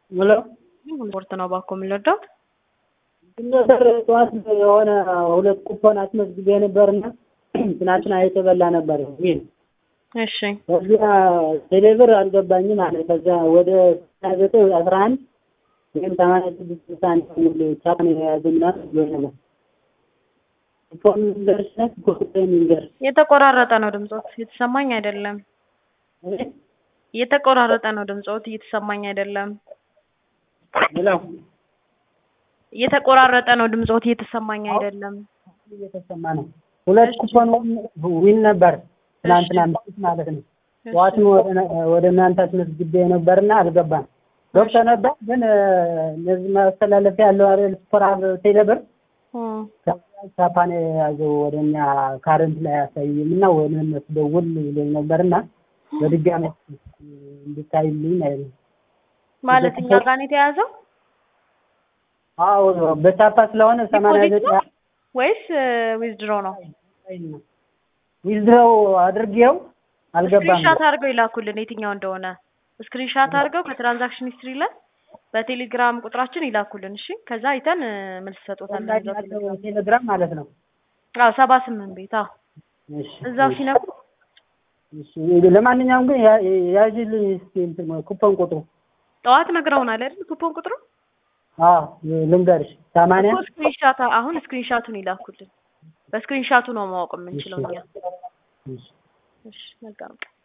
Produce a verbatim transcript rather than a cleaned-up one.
ሙሉ ስፖርት ነው ባኮ የሚለዳው እንደሰር ጧት የሆነ ሁለት ኩፖን አስመዝግቤ ነበርና ትናንትና አይተበላ ነበር ምን እሺ ከዚያ ቴሌብር አልገባኝም አለ ከዛ ወደ ዘጠኝ አስራ አንድ ወይም ሰማንያ ስድስት ሳንት ሙሉ ቻፕን ያዘና ነው ኩፖን ደርሰት ኩፖን ይንገር የተቆራረጠ ነው ድምጾት የተሰማኝ አይደለም የተቆራረጠ ነው ድምጾት እየተሰማኝ አይደለም ሄሎ የተቆራረጠ ነው ድምጾት እየተሰማኝ አይደለም እየተሰማ ነው ሁለት ኩፖን ዊን ነበር ትናንትና ማለት ነው ዋት ወደ እናንተ አስመዝግቤ ነበርና አልገባም ዶክተር ነበር ግን ለዚህ ማስተላለፍ ያለው አይደል ስፖራብ ቴሌብር ቻፓን ያዘው ወደኛ ካረንት ላይ ያሳይምና ወነን ደውል ይለኝ ነበርና በድጋሚ እንድታይልኝ አይደል ማለት እኛ ጋር ነው የተያዘው አዎ በቻፓ ስለሆነ ሰማንያ ዘጠኝ ወይስ ዊዝድሮ ነው ዊዝድሮ አድርጌው አልገባም ስክሪንሾት አድርገው ይላኩልን የትኛው እንደሆነ ስክሪንሾት አድርገው ከትራንዛክሽን ሂስትሪ ላይ በቴሌግራም ቁጥራችን ይላኩልን እሺ ከዛ አይተን መልስ ሰጥቶታለን ቴሌግራም ማለት ነው አዎ ሰባ ስምንት ቤት አዎ እሺ እዛው ሲነኩ እሺ ለማንኛውም ግን ያጅልኝ እስኪ እንትን ኩፖን ቁጥሩ ጠዋት ነግረውናል አይደል ኩፖን ቁጥሩ አዎ ልንገርሽ ሰማንያ ስክሪንሾት አሁን ስክሪንሾቱን ይላኩልን በስክሪንሾቱ ነው ማወቅ የምንችለው እኛ እሺ መልካም